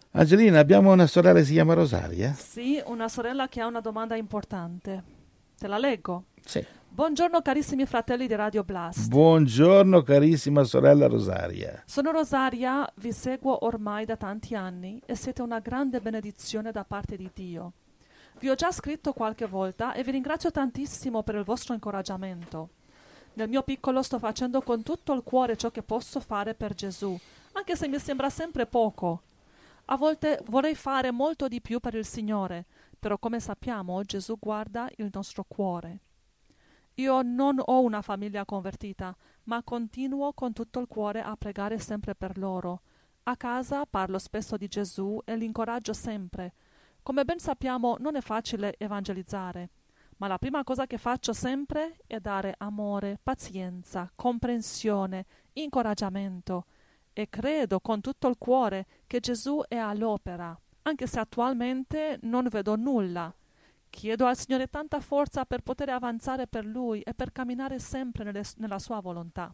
Angelina, abbiamo una sorella che si chiama Rosaria? Sì, una sorella che ha una domanda importante. Te la leggo. Sì. Buongiorno carissimi fratelli di Radio Blast. Buongiorno carissima sorella Rosaria. Sono Rosaria, vi seguo ormai da tanti anni e siete una grande benedizione da parte di Dio. Vi ho già scritto qualche volta e vi ringrazio tantissimo per il vostro incoraggiamento. Nel mio piccolo sto facendo con tutto il cuore ciò che posso fare per Gesù, anche se mi sembra sempre poco. A volte vorrei fare molto di più per il Signore, però come sappiamo Gesù guarda il nostro cuore. Io non ho una famiglia convertita, ma continuo con tutto il cuore a pregare sempre per loro. A casa parlo spesso di Gesù e li incoraggio sempre. Come ben sappiamo non è facile evangelizzare, ma la prima cosa che faccio sempre è dare amore, pazienza, comprensione, incoraggiamento e credo con tutto il cuore che Gesù è all'opera, anche se attualmente non vedo nulla. Chiedo al Signore tanta forza per poter avanzare per Lui e per camminare sempre nella Sua volontà.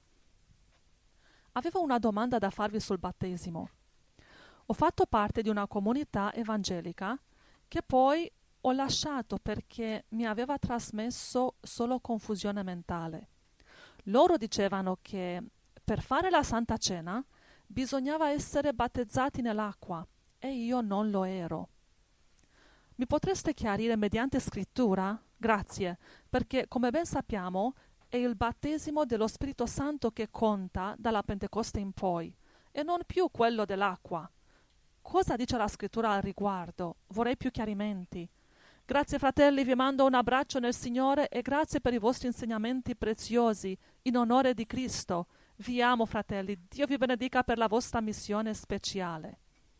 Avevo una domanda da farvi sul battesimo. Ho fatto parte di una comunità evangelica che poi ho lasciato perché mi aveva trasmesso solo confusione mentale. Loro dicevano che per fare la Santa Cena bisognava essere battezzati nell'acqua e io non lo ero. Mi potreste chiarire mediante scrittura? Grazie, perché come ben sappiamo è il battesimo dello Spirito Santo che conta dalla Pentecoste in poi e non più quello dell'acqua. Cosa dice la scrittura al riguardo? Vorrei più chiarimenti. Grazie fratelli, vi mando un abbraccio nel Signore e grazie per i vostri insegnamenti preziosi in onore di Cristo. Vi amo fratelli, Dio vi benedica per la vostra missione speciale.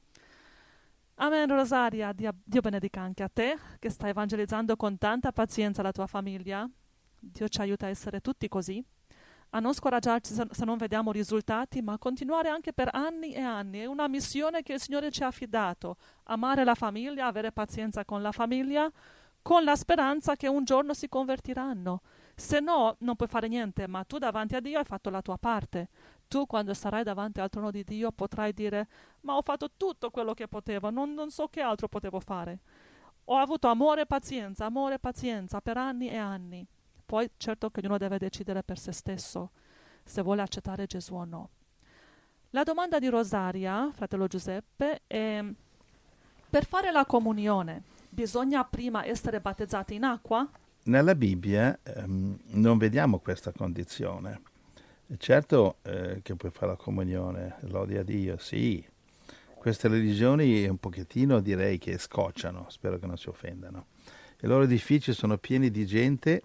Amen Rosaria, Dio benedica anche a te che stai evangelizzando con tanta pazienza la tua famiglia. Dio ci aiuta a essere tutti così, a non scoraggiarci se non vediamo risultati, ma a continuare anche per anni e anni. È una missione che il Signore ci ha affidato, amare la famiglia, avere pazienza con la famiglia, con la speranza che un giorno si convertiranno. Se no, non puoi fare niente, ma tu davanti a Dio hai fatto la tua parte. Tu, quando sarai davanti al trono di Dio, potrai dire: ma ho fatto tutto quello che potevo, non so che altro potevo fare. Ho avuto amore e pazienza per anni e anni. Poi, certo che ognuno deve decidere per se stesso se vuole accettare Gesù o no. La domanda di Rosaria, fratello Giuseppe, è: per fare la comunione bisogna prima essere battezzati in acqua? Nella Bibbia non vediamo questa condizione. È certo che puoi fare la comunione, lode a Dio, sì. Queste religioni un pochettino direi che scocciano, spero che non si offendano. I loro edifici sono pieni di gente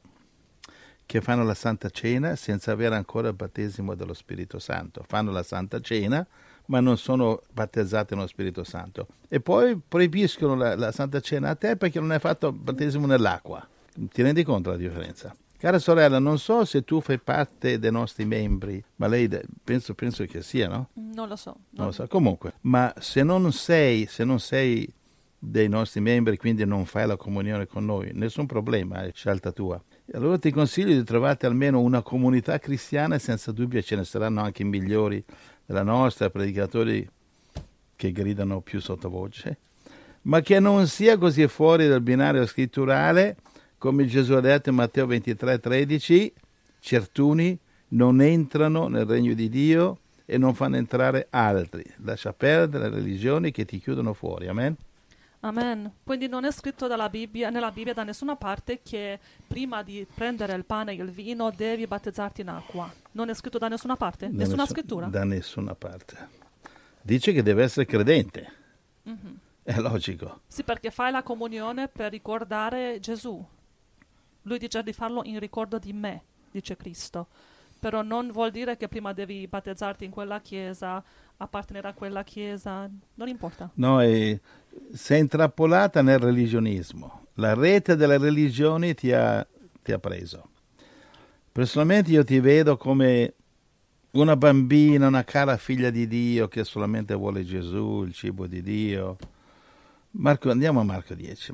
che fanno la Santa Cena senza avere ancora il battesimo dello Spirito Santo. Fanno la Santa Cena, ma non sono battezzati nello Spirito Santo. E poi proibiscono la Santa Cena a te perché non hai fatto il battesimo nell'acqua. Ti rendi conto la differenza? Cara sorella, non so se tu fai parte dei nostri membri, ma lei penso che sia, no? Non lo so. Non lo so. Comunque, ma se non sei dei nostri membri, quindi non fai la comunione con noi, nessun problema, è scelta tua. E allora ti consiglio di trovare almeno una comunità cristiana, senza dubbio ce ne saranno anche migliori della nostra, predicatori che gridano più sottovoce, ma che non sia così fuori dal binario scritturale, come Gesù ha detto in Matteo 23,13, certuni non entrano nel regno di Dio e non fanno entrare altri. Lascia perdere le religioni che ti chiudono fuori. Amen? Amen. Quindi non è scritto nella Bibbia da nessuna parte che prima di prendere il pane e il vino devi battezzarti in acqua. Non è scritto da nessuna parte? Nessuna scrittura? Da nessuna parte. Dice che deve essere credente. Mhm. È logico. Sì, perché fai la comunione per ricordare Gesù. Lui dice di farlo in ricordo di me, dice Cristo. Però non vuol dire che prima devi battezzarti in quella chiesa, appartenere a quella chiesa, non importa. No, sei intrappolata nel religionismo. La rete delle religioni ti ha preso. Personalmente io ti vedo come una bambina, una cara figlia di Dio che solamente vuole Gesù, il cibo di Dio. Marco, andiamo a Marco 10,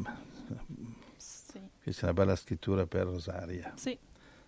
Sì. questa è una bella scrittura per Rosaria. Sì,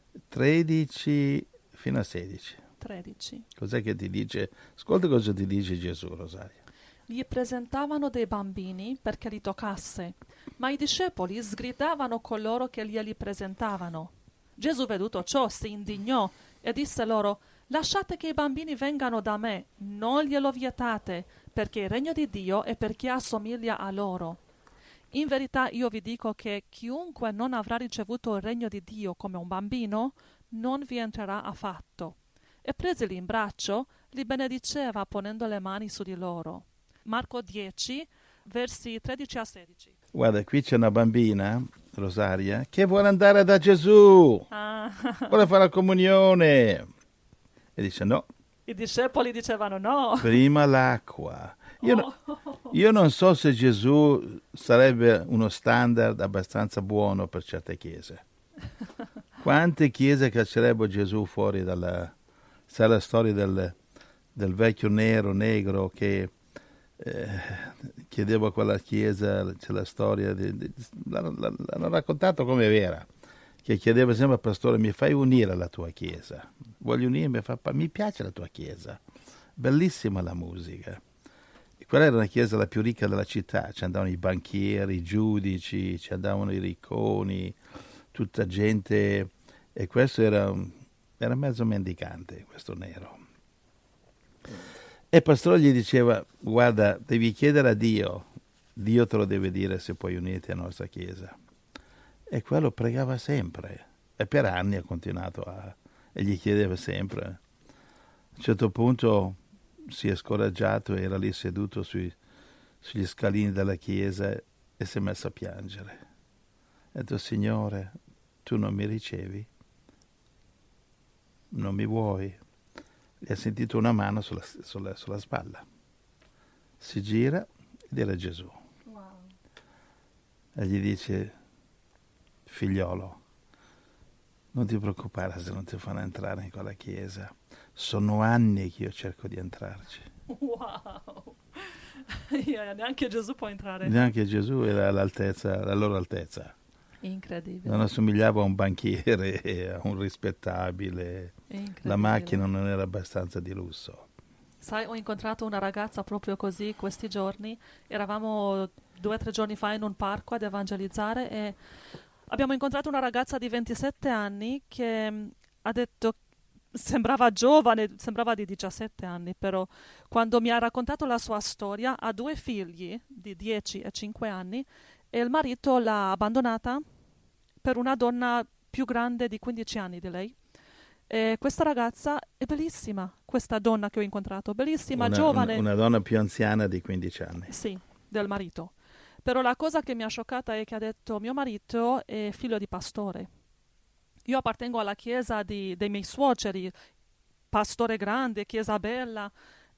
13 fino a 16. 13. Cos'è che ti dice? Ascolta cosa ti dice Gesù, Rosaria. gli presentavano dei bambini perché li toccasse, ma i discepoli sgridavano coloro che glieli presentavano. Gesù, veduto ciò, si indignò e disse loro: «Lasciate che i bambini vengano da me, non glielo vietate, perché il regno di Dio è per chi assomiglia a loro. In verità io vi dico che chiunque non avrà ricevuto il regno di Dio come un bambino, non vi entrerà affatto». E presili in braccio, li benediceva ponendo le mani su di loro. Marco 10, versi 13 a 16. Guarda, qui c'è una bambina, Rosaria, che vuole andare da Gesù, Ah, vuole fare la comunione. E dice no, i discepoli dicevano no. prima l'acqua. Oh. Io non so se Gesù sarebbe uno standard abbastanza buono per certe chiese. Quante chiese caccerebbe Gesù fuori dalla... Sai la storia del vecchio negro che chiedeva a quella chiesa, c'è la storia, l'hanno raccontato come è vera, che chiedeva sempre al pastore: mi fai unire alla tua chiesa, voglio unirmi, mi piace la tua chiesa, bellissima la musica. E quella era una chiesa la più ricca della città, ci andavano i banchieri, i giudici, ci andavano i ricconi, tutta gente, e questo era mezzo mendicante, questo nero. E il pastore gli diceva: guarda, devi chiedere a Dio, Dio te lo deve dire se puoi unirti alla nostra chiesa. E quello pregava sempre, e per anni ha continuato e gli chiedeva sempre. A un certo punto si è scoraggiato, era lì seduto sugli scalini della chiesa e si è messo a piangere. Ha detto: Signore, tu non mi ricevi? Non mi vuoi? Gli ha sentito una mano sulla spalla. Si gira ed era Gesù. Wow. E gli dice: figliolo, non ti preoccupare se non ti fanno entrare in quella chiesa. Sono anni che io cerco di entrarci. Wow. Neanche Gesù può entrare. Neanche Gesù era all'altezza, alla loro altezza. Incredibile. Non assomigliava a un banchiere, a un rispettabile. La macchina non era abbastanza di lusso. Sai, ho incontrato una ragazza proprio così questi giorni. Eravamo 2 o 3 giorni fa in un parco ad evangelizzare e abbiamo incontrato una ragazza di 27 anni che ha detto, sembrava giovane, sembrava di 17 anni, però quando mi ha raccontato la sua storia, ha 2 figli di 10 e 5 anni e il marito l'ha abbandonata per una donna più grande di 15 anni di lei. E questa ragazza è bellissima, questa donna che ho incontrato, bellissima, giovane. Una donna più anziana di 15 anni. Sì, del marito. Però la cosa che mi ha scioccata è che ha detto: mio marito è figlio di pastore. Io appartengo alla chiesa dei miei suoceri, pastore grande, chiesa bella,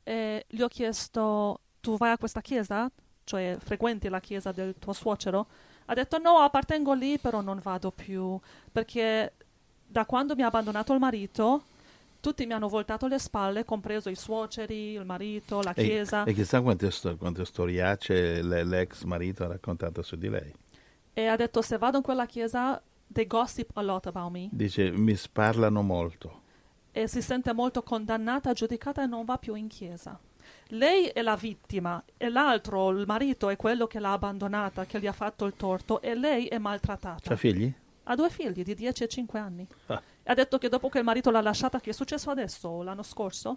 e gli ho chiesto: tu vai a questa chiesa? Cioè frequenti la chiesa del tuo suocero? Ha detto: no, appartengo lì, però non vado più, perché da quando mi ha abbandonato il marito tutti mi hanno voltato le spalle, compreso i suoceri, il marito, la chiesa. E chissà quante storiacce l'ex marito ha raccontato su di lei. E ha detto: se vado in quella chiesa, they gossip a lot about me. Dice: mi sparlano molto. E si sente molto condannata, giudicata e non va più in chiesa. Lei è la vittima e l'altro, il marito, è quello che l'ha abbandonata, che gli ha fatto il torto, e lei è maltrattata. C'ha figli? Ha 2 figli di 10 e 5 anni. Ah. Ha detto che dopo che il marito l'ha lasciata, che è successo adesso, l'anno scorso,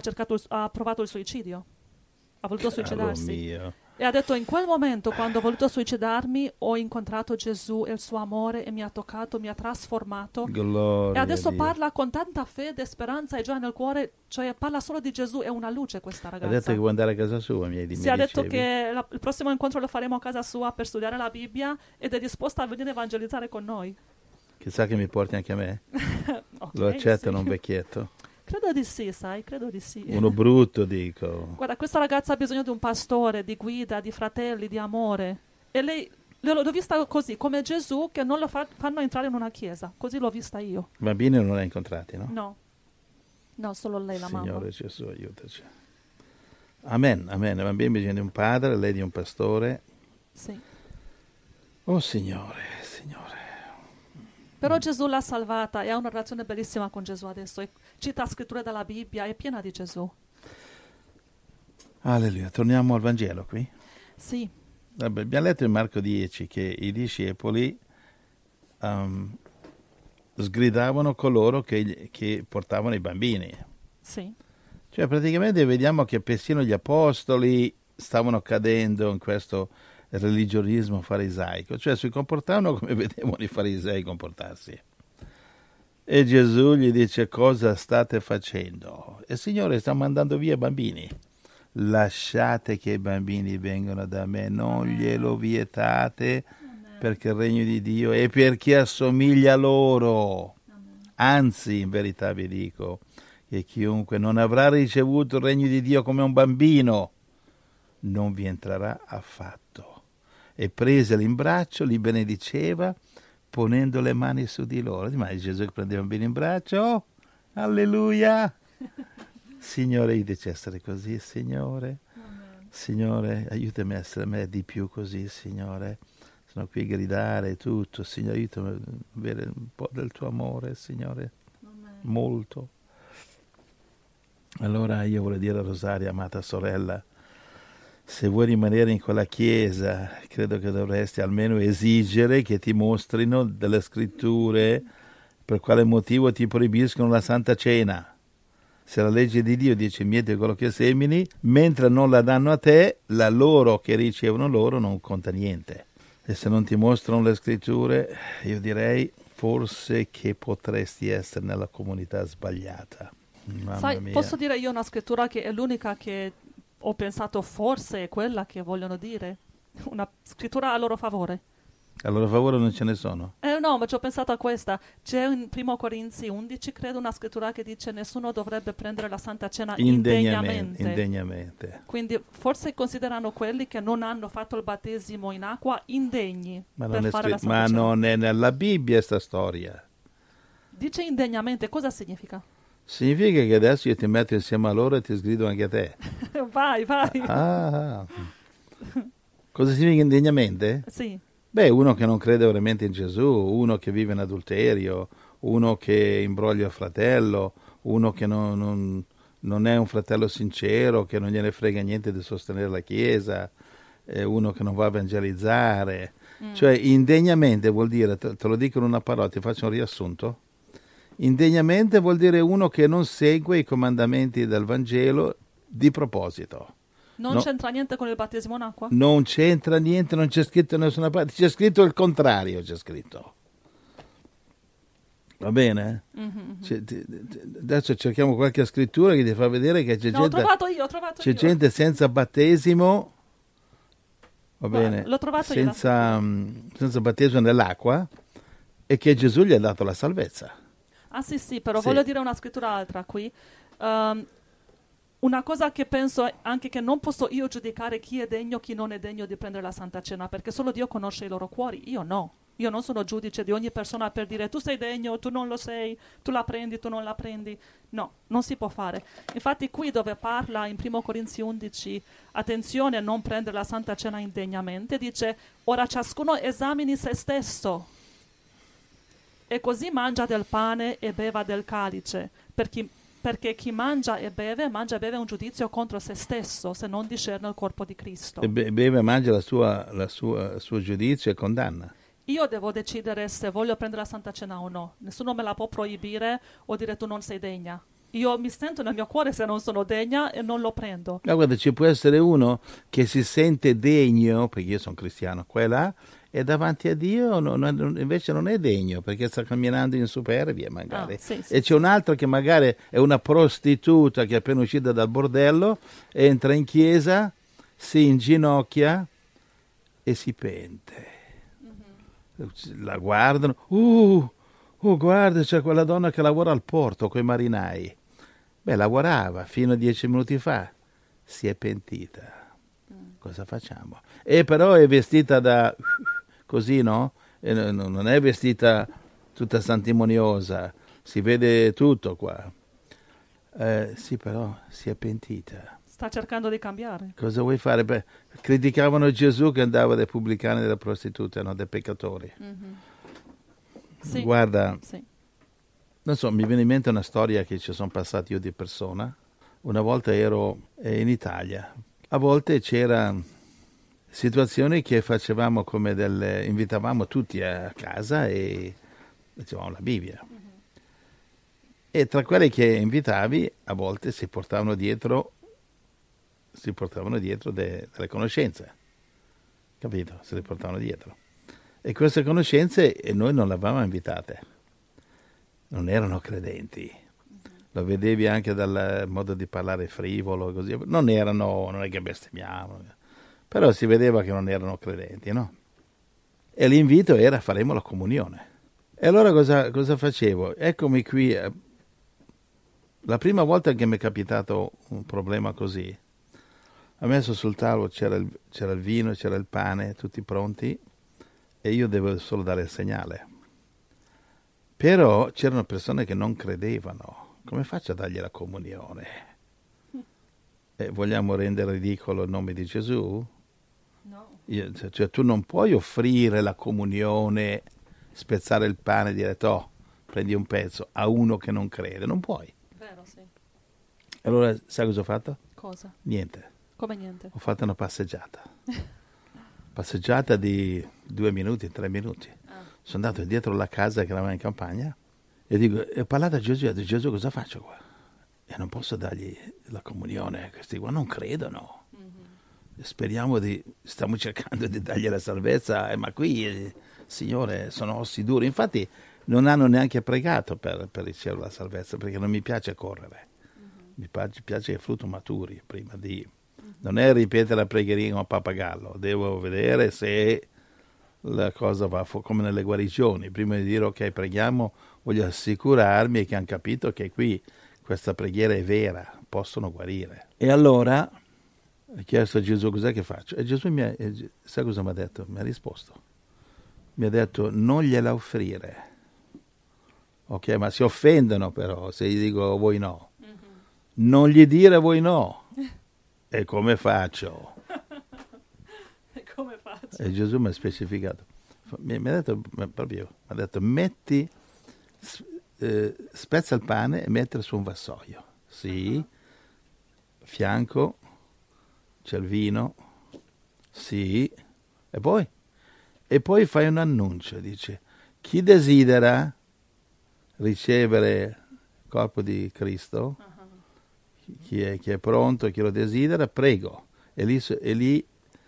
ha provato il suicidio. Ha voluto suicidarsi. Mio. E ha detto: in quel momento, quando ho voluto suicidarmi, ho incontrato Gesù e il suo amore e mi ha toccato, mi ha trasformato. Gloria E adesso a Dio. parla con tanta fede, speranza e gioia nel cuore, cioè parla solo di Gesù, è una luce questa ragazza. Ha detto che vuole andare a casa sua, Sì, ha detto che il prossimo incontro lo faremo a casa sua per studiare la Bibbia ed è disposta a venire a evangelizzare con noi. Chissà che mi porti anche a me. Okay, Lo accettano sì. un vecchietto? Credo di sì, sai, credo di sì. Uno brutto, dico. Guarda, questa ragazza ha bisogno di un pastore, di guida, di fratelli, di amore. E lei l'ho vista così, come Gesù, che non lo fanno entrare in una chiesa. Così l'ho vista io. Bambini non ne hai incontrati, no? No. No, solo lei, la mamma. Signore Gesù, aiutaci. Amen, amen. I bambini bisogna di un padre, lei di un pastore. Sì. Oh Signore, Signore. Però Gesù l'ha salvata e ha una relazione bellissima con Gesù adesso. E cita scritture dalla Bibbia, è piena di Gesù. Alleluia. Torniamo al Vangelo qui. Sì, Vabbè, abbiamo letto in Marco 10 che i discepoli sgridavano coloro che portavano i bambini. sì, Cioè praticamente vediamo che persino gli apostoli stavano cadendo in questo religionismo farisaico, cioè si comportavano come vedevano i farisei comportarsi. E Gesù gli dice: cosa state facendo? E il Signore sta mandando via i bambini. Lasciate che i bambini vengano da me, non glielo vietate, perché il regno di Dio è per chi assomiglia a loro. Anzi, in verità vi dico che chiunque non avrà ricevuto il regno di Dio come un bambino non vi entrerà affatto. E preseli in braccio li benediceva ponendo le mani su di loro. Ma Gesù che prendeva i bambini in braccio, oh, alleluia! Signore, io dice essere così, Signore. Signore, aiutami a essere me di più così, Signore. Sono qui a gridare tutto, Signore, aiutami a avere un po' del tuo amore, Signore. Molto. Allora io voglio dire a Rosaria, amata sorella, se vuoi rimanere in quella chiesa, credo che dovresti almeno esigere che ti mostrino delle scritture per quale motivo ti proibiscono la Santa Cena. Se la legge di Dio dice miete quello che semini, mentre non la danno a te, la loro che ricevono loro non conta niente. E se non ti mostrano le scritture, io direi forse che potresti essere nella comunità sbagliata. Mamma sai, mia. posso dire io una scrittura che è l'unica che ho pensato forse è quella che vogliono dire? Una scrittura a loro favore. A loro favore non ce ne sono. No, ma ci ho pensato a questa. C'è in 1 Corinzi 11, credo, una scrittura che dice nessuno dovrebbe prendere la Santa Cena indegnamente. Indegnamente. Quindi forse considerano quelli che non hanno fatto il battesimo in acqua indegni Ma per non è, fare la Santa ma Cena. non è nella Bibbia sta storia. Dice indegnamente, cosa significa? Significa che adesso io ti metto insieme a loro e ti sgrido anche a te. Vai. Ah. Cosa significa indegnamente? Sì, Beh, uno che non crede veramente in Gesù, uno che vive in adulterio, uno che imbroglia il fratello, uno che non è un fratello sincero, che non gliene frega niente di sostenere la Chiesa, uno che non va a evangelizzare. Cioè, indegnamente vuol dire, te lo dico in una parola, ti faccio un riassunto. Indegnamente vuol dire uno che non segue i comandamenti del Vangelo di proposito. non No. c'entra niente con il battesimo in acqua? Non c'entra niente, non c'è scritto da nessuna parte, c'è scritto il contrario, c'è scritto. Va bene? Adesso cerchiamo qualche scrittura che ti fa vedere che c'è No, gente, ho trovato c'è io. gente senza battesimo, va Guarda, bene, l'ho trovato io. senza battesimo nell'acqua e che Gesù gli ha dato la salvezza. Ah sì, però Sì. voglio dire una scrittura altra qui. Una cosa che penso è anche che non posso io giudicare chi è degno, chi non è degno di prendere la Santa Cena, perché solo Dio conosce i loro cuori, io no. Io non sono giudice di ogni persona per dire tu sei degno, tu non lo sei, tu la prendi, tu non la prendi. No, non si può fare. Infatti qui dove parla in 1 Corinzi 11, attenzione a non prendere la Santa Cena indegnamente, dice ora ciascuno esamini se stesso e così mangia del pane e beva del calice, perché chi mangia e beve un giudizio contro se stesso, se non discerne il corpo di Cristo. E beve e mangia il suo giudizio e condanna. Io devo decidere se voglio prendere la Santa Cena o no. Nessuno me la può proibire o dire tu non sei degna. Io mi sento nel mio cuore se non sono degna e non lo prendo. Ma guarda, ci può essere uno che si sente degno, perché io sono cristiano, qua e là, e davanti a Dio invece non è degno, perché sta camminando in superbia magari. Sì, E c'è un altro che magari è una prostituta che è appena uscita dal bordello, entra in chiesa, si inginocchia e si pente. La guardano, guarda, c'è quella donna che lavora al porto con i marinai. Beh, lavorava fino a 10 minuti fa, si è pentita. Cosa facciamo? E però è vestita da così, no? E non è vestita tutta santimoniosa, si vede tutto qua. Sì, però si è pentita. Sta cercando di cambiare. Cosa vuoi fare? Beh, criticavano Gesù che andava dai pubblicani e dalle prostitute, no? Dai peccatori. Sì. Guarda, Sì. non so, mi viene in mente una storia che ci sono passati io di persona. Una volta ero in Italia, a volte c'era situazioni che facevamo come invitavamo tutti a casa e leggevamo la Bibbia. E tra quelli che invitavi a volte si portavano dietro delle conoscenze, capito? Se le portavano dietro. E queste conoscenze noi non le avevamo invitate, non erano credenti. Lo vedevi anche dal modo di parlare frivolo, così. Non è che bestemmiavano, però si vedeva che non erano credenti, no? E l'invito era: faremo la comunione. E allora cosa facevo? Eccomi qui, la prima volta che mi è capitato un problema così, ho messo sul tavolo, c'era il vino, c'era il pane, tutti pronti, e io devo solo dare il segnale. Però c'erano persone che non credevano. Come faccio a dargli la comunione? Vogliamo rendere ridicolo il nome di Gesù? No. Cioè, tu non puoi offrire la comunione, spezzare il pane e dire: prendi un pezzo, a uno che non crede. Non puoi. Vero, sì. Allora, sai cosa ho fatto? Cosa? Niente. Come niente? Ho fatto una passeggiata. Passeggiata di 2 minuti, 3 minuti. Sono andato dietro la casa che eravamo in campagna e dico: ho parlato a Gesù, ho detto: Gesù, cosa faccio qua? E non posso dargli la comunione, questi qua non credono. Stiamo cercando di dargli la salvezza, ma qui, Signore, sono ossi duri. Infatti non hanno neanche pregato per ricevere la salvezza, perché non mi piace correre. Mi piace i frutti maturi prima di... Non è ripetere la preghierina a pappagallo, devo vedere se la cosa va come nelle guarigioni. Prima di dire ok, preghiamo, voglio assicurarmi che hanno capito che qui questa preghiera è vera, possono guarire. E allora ho chiesto a Gesù: cos'è che faccio? E Gesù sai cosa mi ha detto? Mi ha risposto. Mi ha detto: non gliela offrire. Ok, ma si offendono però se gli dico voi no. Non gli dire voi no. E come faccio? E come faccio? E Gesù mi ha specificato. Mi ha detto: metti, spezza il pane e mettilo su un vassoio. Sì. Fianco c'è il vino. Sì. E poi fai un annuncio. Dice: chi desidera ricevere il corpo di Cristo, chi è pronto, chi lo desidera, prego. E lì.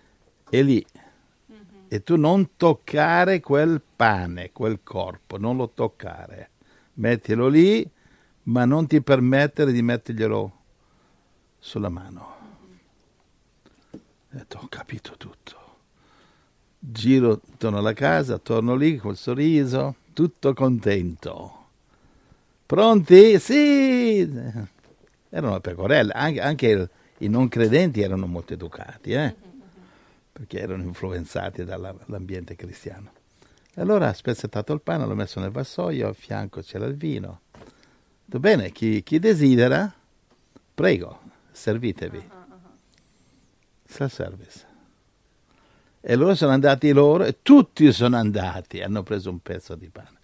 E tu non toccare quel pane, quel corpo, non lo toccare. Mettilo lì, ma non ti permettere di metterglielo sulla mano. Ho detto: ho capito tutto. Giro torno alla casa, torno lì col sorriso, tutto contento. Pronti? Sì! Erano pecorelle, anche i non credenti erano molto educati, perché erano influenzati dall'ambiente cristiano. E allora ha spezzettato il pane, l'ho messo nel vassoio, a fianco c'era il vino. Ho detto: bene, chi desidera, prego, servitevi. Self-service. E loro sono andati e tutti sono andati, hanno preso un pezzo di pane.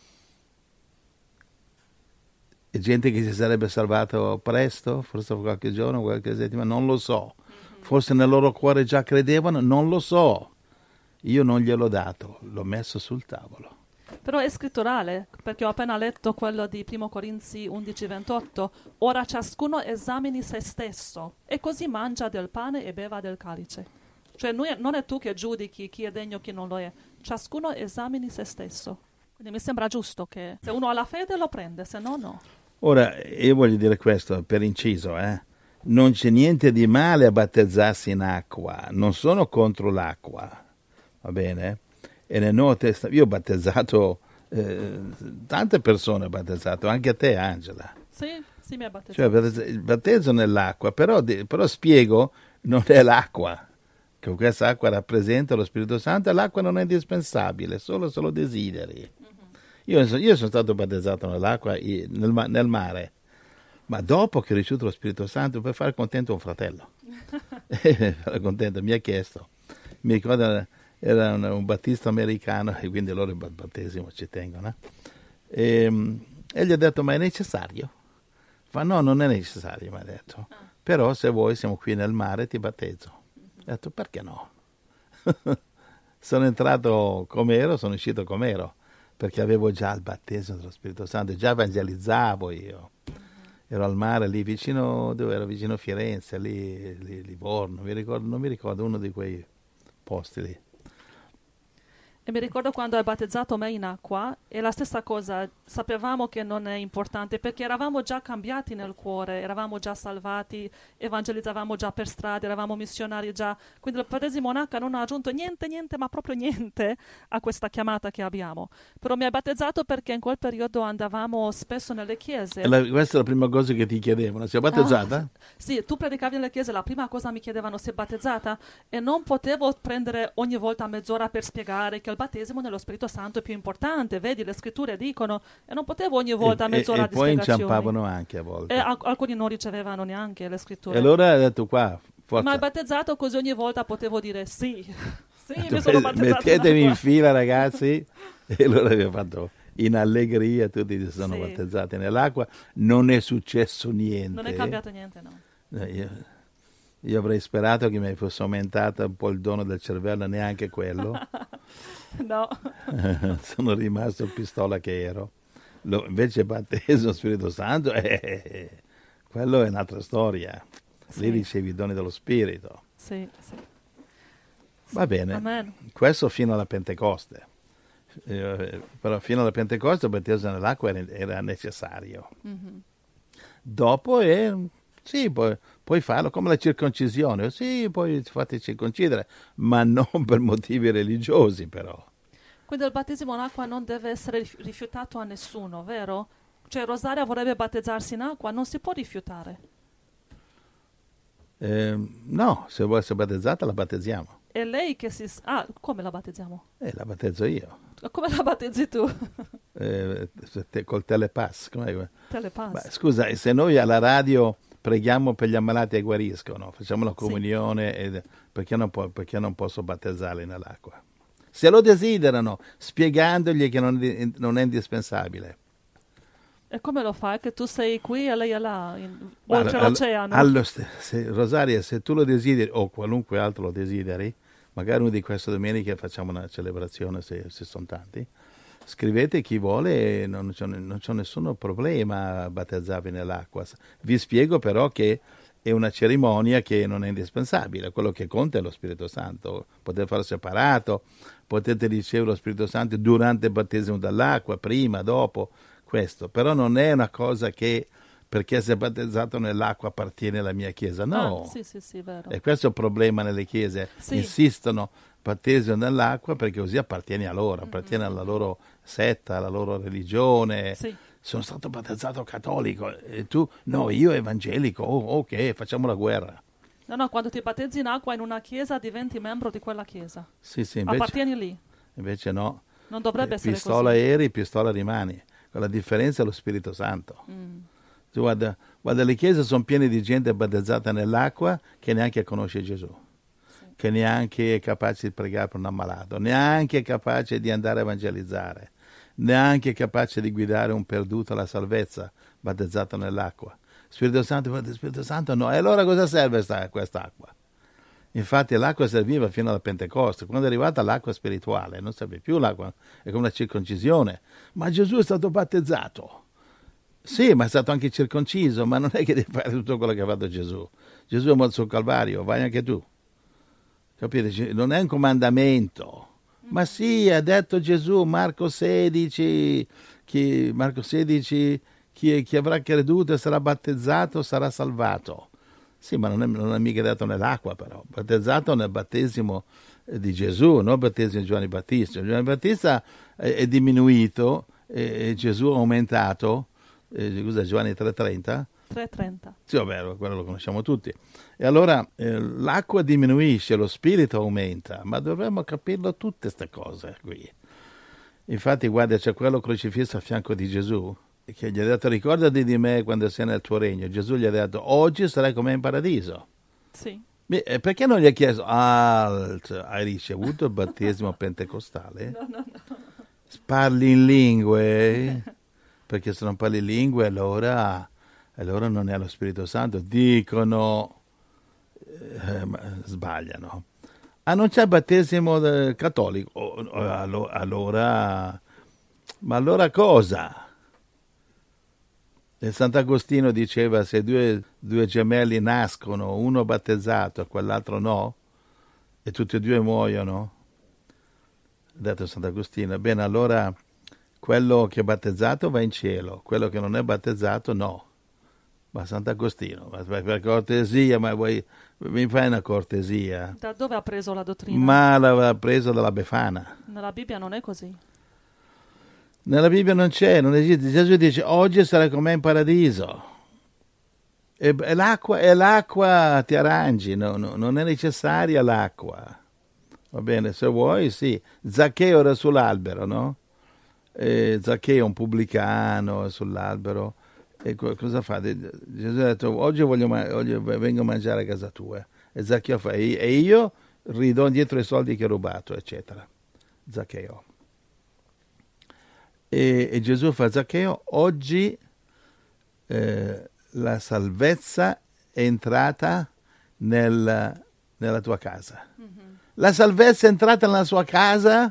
E gente che si sarebbe salvato presto, forse qualche giorno, qualche settimana, non lo so. Forse nel loro cuore già credevano, non lo so. Io non gliel'ho dato, l'ho messo sul tavolo. Però è scritturale, perché ho appena letto quello di 1 Corinzi 11:28. Ora ciascuno esamini se stesso e così mangia del pane e beva del calice. Cioè non è tu che giudichi chi è degno e chi non lo è. Ciascuno esamini se stesso. Quindi mi sembra giusto che se uno ha la fede lo prende, se no no. Ora, io voglio dire questo per inciso, non c'è niente di male a battezzarsi in acqua, non sono contro l'acqua, va bene? E nel Nuovo Testamento, io ho battezzato, tante persone ho battezzato, anche a te Angela. Sì, mi ha battezzato. Cioè, il battezzo nell'acqua, però spiego, non è l'acqua, che questa acqua rappresenta lo Spirito Santo, e l'acqua non è indispensabile, solo se lo desideri. Io sono stato battezzato nell'acqua, nel mare, ma dopo che ho ricevuto lo Spirito Santo per fare contento un fratello. Contento, mi ha chiesto, mi ricordo, era un battista americano e quindi loro il battesimo ci tengono. E gli ho detto: ma è necessario? Fa: no, non è necessario, mi ha detto, però se vuoi siamo qui nel mare, ti battezzo. Ho detto, perché no? Sono entrato com'ero, sono uscito com'ero, perché avevo già il battesimo dello Spirito Santo, già evangelizzavo io. Ero al mare lì vicino, dove ero? Vicino Firenze, lì Livorno, non mi ricordo uno di quei posti lì. E mi ricordo quando hai battezzato me in acqua, e la stessa cosa, sapevamo che non è importante perché eravamo già cambiati nel cuore, eravamo già salvati, evangelizzavamo già per strada, eravamo missionari già. Quindi il battesimo in acqua non ha aggiunto niente, ma proprio niente a questa chiamata che abbiamo. Però mi hai battezzato perché in quel periodo andavamo spesso nelle chiese. Questa è la prima cosa che ti chiedevano, sei battezzata? Sì, tu predicavi nelle chiese, la prima cosa mi chiedevano se battezzata e non potevo prendere ogni volta mezz'ora per spiegare che il battesimo nello Spirito Santo è più importante, vedi, le scritture dicono, e non potevo ogni volta mezz'ora e di poi spiegazioni. inciampavano anche a volte. E alcuni non ricevevano neanche le scritture. E allora hai detto qua, forza. Ma hai battezzato così ogni volta potevo dire sì, sì, Tu mi sono battezzato. mettetevi in fila ragazzi, e allora abbiamo fatto in allegria, tutti si sono battezzati nell'acqua, non è successo niente. Non è cambiato niente, no. Io avrei sperato che mi fosse aumentato un po' il dono del cervello, neanche quello. No. Sono rimasto pistola che ero. Invece battesimo Spirito Santo, quello è un'altra storia. Lì ricevi i doni dello Spirito. Sì. Va bene. Amen. Questo fino alla Pentecoste. Però fino alla Pentecoste il battesimo nell'acqua era necessario. Mm-hmm. Dopo sì, puoi farlo come la circoncisione. Sì, poi fate circoncidere, ma non per motivi religiosi però. Quindi il battesimo in acqua non deve essere rifiutato a nessuno, vero? Cioè Rosaria vorrebbe battezzarsi in acqua, non si può rifiutare. No, se vuole essere battezzata la battezziamo. È lei che si... Ah, come la battezziamo? La battezzo io. Come la battezzi tu? Col telepass. Telepass. Beh, scusa, se noi alla radio preghiamo per gli ammalati e guariscono, facciamo la comunione, perché non posso battezzarli nell'acqua? Se lo desiderano, spiegandogli che non è indispensabile. E come lo fai? Che tu sei qui e lei è là, oltre l'oceano? Rosaria, se tu lo desideri, o qualunque altro lo desideri, magari una di queste domeniche facciamo una celebrazione, se sono tanti, scrivete chi vuole, non c'è nessun problema a battezzarvi nell'acqua. Vi spiego però che è una cerimonia che non è indispensabile, quello che conta è lo Spirito Santo. Potete farlo separato, potete ricevere lo Spirito Santo durante il battesimo dall'acqua, prima, dopo, questo. Però non è una cosa che perché sei battezzato nell'acqua appartiene alla mia chiesa, no. Sì, vero. E questo è il problema nelle chiese, insistono battesimo nell'acqua perché così appartiene a loro, appartiene alla loro setta, alla loro religione. Sì. Sono stato battezzato cattolico e tu, no, io evangelico, ok, facciamo la guerra. No, quando ti battezzi in acqua in una chiesa diventi membro di quella chiesa. Sì, invece, appartieni lì. Invece no. Non dovrebbe essere pistola così. eri, pistola rimani. La differenza è lo Spirito Santo. Tu guarda, le chiese sono piene di gente battezzata nell'acqua che neanche conosce Gesù, che neanche è capace di pregare per un ammalato, neanche è capace di andare a evangelizzare, neanche è capace di guidare un perduto alla salvezza battezzato nell'acqua. Spirito Santo no. E allora cosa serve quest'acqua? Infatti l'acqua serviva fino alla Pentecoste. Quando è arrivata l'acqua spirituale non serve più l'acqua, è come una circoncisione. Ma Gesù è stato battezzato. Sì, ma è stato anche circonciso, ma non è che devi fare tutto quello che ha fatto Gesù. Gesù è morto sul Calvario, vai anche tu. Capite? Non è un comandamento. Ma sì, ha detto Gesù, Marco 16, chi avrà creduto e sarà battezzato sarà salvato. Sì, ma non è mica dato nell'acqua però. Battezzato nel battesimo di Gesù, non il battesimo di Giovanni Battista. Giovanni Battista è diminuito e Gesù è aumentato. Giovanni 3,30? 3,30. Sì, vabbè, quello lo conosciamo tutti. E allora l'acqua diminuisce, lo spirito aumenta, ma dovremmo capirlo tutte queste cose qui. Infatti, guarda, c'è quello crocifisso a fianco di Gesù, che gli ha detto, ricordati di me quando sei nel tuo regno. Gesù gli ha detto, oggi sarai con me in paradiso. Sì. Perché non gli ha chiesto, hai ricevuto il battesimo pentecostale? No. Parli in lingue? Perché se non parli lingue allora allora non è lo Spirito Santo, dicono, ma sbagliano. Ah, non c'è battesimo cattolico? Allora, ma allora cosa? E Sant'Agostino diceva se due gemelli nascono, uno battezzato e quell'altro no, e tutti e due muoiono, ha detto Sant'Agostino, bene, allora quello che è battezzato va in cielo, quello che non è battezzato no. Ma Sant'Agostino, ma per cortesia, ma mi fai una cortesia? Da dove ha preso la dottrina? Ma l'aveva preso dalla Befana. Nella Bibbia non è così. Nella Bibbia non c'è, non esiste. Gesù dice oggi sarai con me in paradiso. E l'acqua ti arrangi, non è necessaria l'acqua. Va bene, se vuoi, sì. Zaccheo era sull'albero, no? Zaccheo, un pubblicano, sull'albero. E cosa fa? Gesù ha detto, oggi vengo a mangiare a casa tua. E Zaccheo fa, e io ridò indietro i soldi che ho rubato, eccetera. Zaccheo. E Gesù fa, Zaccheo, oggi la salvezza è entrata nella tua casa. Mm-hmm. La salvezza è entrata nella sua casa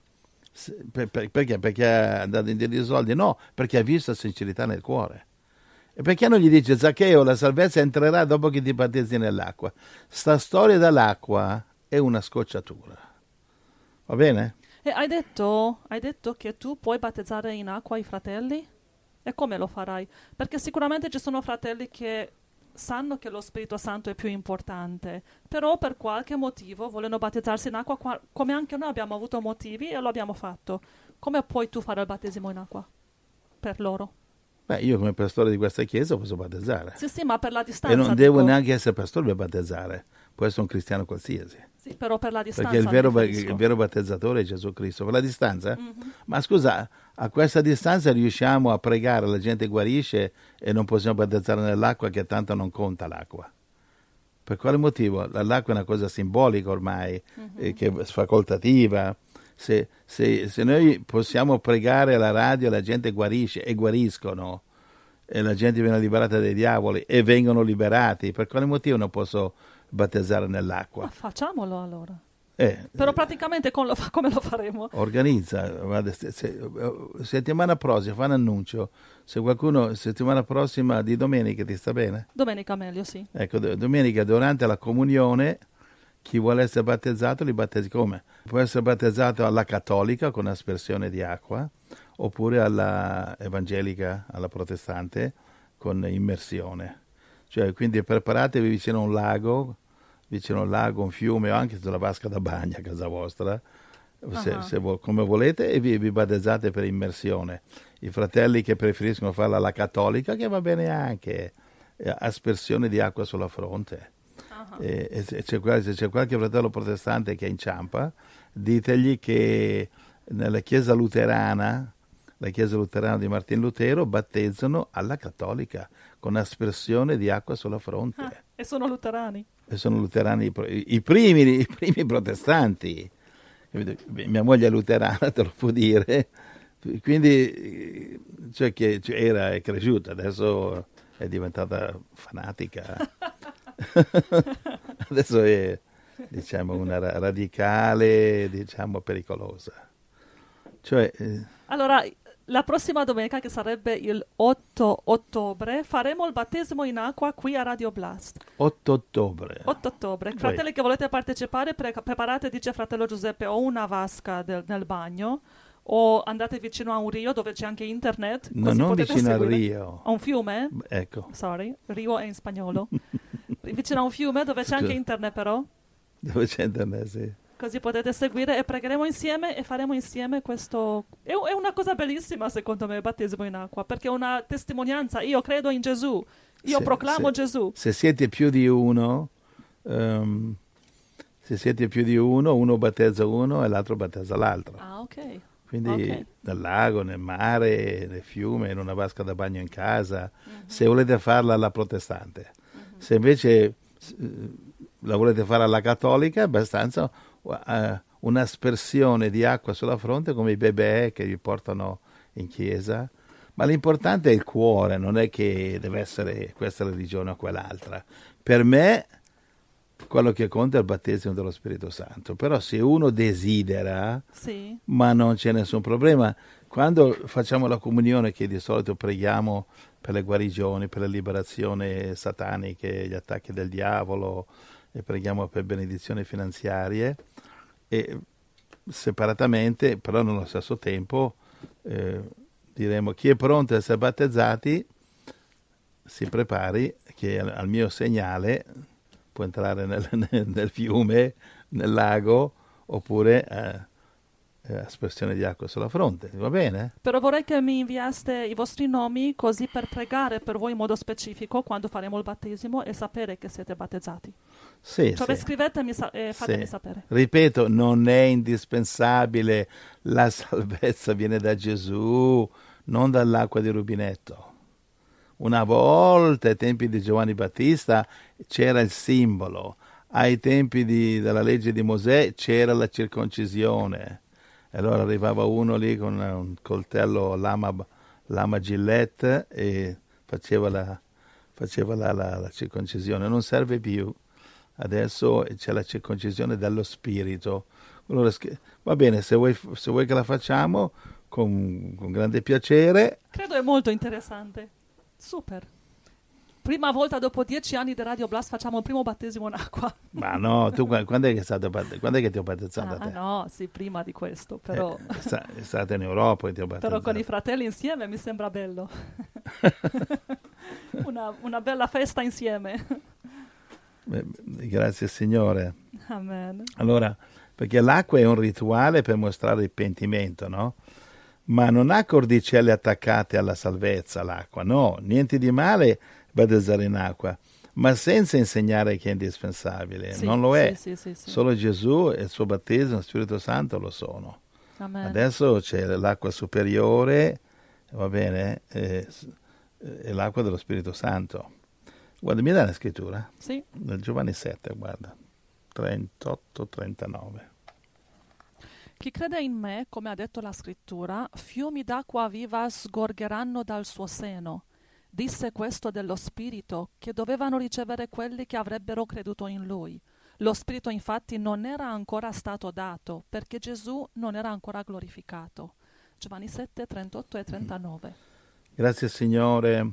perché? Perché ha dato indietro i soldi? No, perché ha visto sincerità nel cuore. E perché non gli dice, Zaccheo, la salvezza entrerà dopo che ti battezzi nell'acqua? Sta storia dell'acqua è una scocciatura. Va bene? E hai detto che tu puoi battezzare in acqua i fratelli? E come lo farai? Perché sicuramente ci sono fratelli che sanno che lo Spirito Santo è più importante, però per qualche motivo vogliono battezzarsi in acqua, come anche noi abbiamo avuto motivi e lo abbiamo fatto. Come puoi tu fare il battesimo in acqua per loro? Beh, io come pastore di questa chiesa posso battezzare. Sì, ma per la distanza. E non devo neanche essere pastore per battezzare, può essere un cristiano qualsiasi. Sì, però per la distanza. Perché il vero battezzatore è Gesù Cristo. Per la distanza? Mm-hmm. Ma scusa, a questa distanza riusciamo a pregare, la gente guarisce e non possiamo battezzare nell'acqua che tanto non conta l'acqua. Per quale motivo? L'acqua è una cosa simbolica ormai, che è facoltativa. Se noi possiamo pregare alla radio, la gente guarisce e guariscono, e la gente viene liberata dai diavoli e vengono liberati, per quale motivo non posso battezzare nell'acqua? Ma facciamolo allora. Però praticamente come lo faremo? Organizza, settimana prossima fa un annuncio, se qualcuno settimana prossima di domenica ti sta bene? Domenica meglio, sì. Ecco, domenica durante la comunione chi vuole essere battezzato li battezzi come? Può essere battezzato alla cattolica con aspersione di acqua oppure alla evangelica, alla protestante con immersione. Cioè, quindi preparatevi vicino a un lago, un fiume o anche sulla vasca da bagno a casa vostra, come volete, e vi battezzate per immersione. I fratelli che preferiscono farla alla cattolica, che va bene anche, aspersione di acqua sulla fronte. E se c'è qualche fratello protestante che inciampa, ditegli che nella chiesa luterana, la chiesa luterana di Martin Lutero, battezzano alla cattolica con aspersione di acqua sulla fronte. E sono luterani? E sono luterani i primi protestanti. Mia moglie è luterana, te lo può dire. Quindi che è cresciuta, adesso è diventata fanatica. Adesso è, diciamo, una radicale, diciamo, pericolosa. Allora, la prossima domenica, che sarebbe il 8 ottobre, faremo il battesimo in acqua qui a Radio Blast. 8 ottobre. 8 ottobre. Fratelli che volete partecipare, preparate, dice fratello Giuseppe, o una vasca nel bagno, o andate vicino a un rio dove c'è anche internet. No, non vicino al rio. A un fiume? Ecco. Sorry, rio è in spagnolo. Vicino a un fiume dove c'è anche internet, però? Dove c'è internet, sì. Così potete seguire e pregheremo insieme e faremo insieme questo. È una cosa bellissima, secondo me, il battesimo in acqua, perché è una testimonianza. Io credo in Gesù, io proclamo Gesù. Se siete più di uno, uno battezza uno e l'altro battezza l'altro. Ah, ok. Quindi nel lago, nel mare, nel fiume, in una vasca da bagno in casa, se volete farla alla protestante. Se invece la volete fare alla cattolica, è abbastanza un'aspersione di acqua sulla fronte come i bebè che vi portano in chiesa, Ma l'importante è il cuore, non è che deve essere questa religione o quell'altra. Per me quello che conta è il battesimo dello Spirito Santo, però se uno desidera, Sì, ma non c'è nessun problema, quando facciamo la comunione, che di solito preghiamo per le guarigioni, per le liberazioni sataniche, gli attacchi del diavolo, e preghiamo per benedizioni finanziarie, e separatamente, però nello stesso tempo, diremo chi è pronto a essere battezzati si prepari che al mio segnale può entrare nel fiume, nel lago, oppure aspersione di acqua sulla fronte, va bene? però vorrei che mi inviaste i vostri nomi così per pregare per voi in modo specifico quando faremo il battesimo e sapere che siete battezzati. Sì, Cioè, sì, scrivetemi e fatemi sì. sapere. Ripeto, non è indispensabile, la salvezza viene da Gesù, non dall'acqua di rubinetto. Una volta ai tempi di Giovanni Battista c'era il simbolo, ai tempi della legge di Mosè c'era la circoncisione. E allora arrivava uno lì con un coltello lama Gillette e faceva la circoncisione. Non serve più. Adesso c'è la circoncisione dallo spirito. Allora, va bene, se vuoi che la facciamo, con grande piacere. Credo è molto interessante. Super. Prima volta dopo 10 anni di Radio Blast facciamo il primo battesimo in acqua. Ma no, tu quando è che ti ho battezzato a te? No, sì, prima di questo, però, È stato in Europa che ti ho però battezzato. con i fratelli insieme mi sembra bello. Una bella festa insieme. Grazie Signore. Amen. Allora, perché l'acqua è un rituale per mostrare il pentimento, no? Ma non ha cordicelle attaccate alla salvezza l'acqua, no, niente di male battezzare in acqua, ma senza insegnare che è indispensabile, Sì, non lo è. sì. Solo Gesù e il suo battesimo, lo Spirito Santo lo sono. Amen. Adesso c'è l'acqua superiore, va bene, e l'acqua dello Spirito Santo. Guarda, mi dai la scrittura? Sì. Giovanni 7, guarda, 38-39. Chi crede in me, come ha detto la scrittura, fiumi d'acqua viva sgorgeranno dal suo seno. Disse questo dello Spirito che dovevano ricevere quelli che avrebbero creduto in lui. Lo Spirito infatti non era ancora stato dato, perché Gesù non era ancora glorificato. Giovanni 7, 38 e 39. Grazie Signore.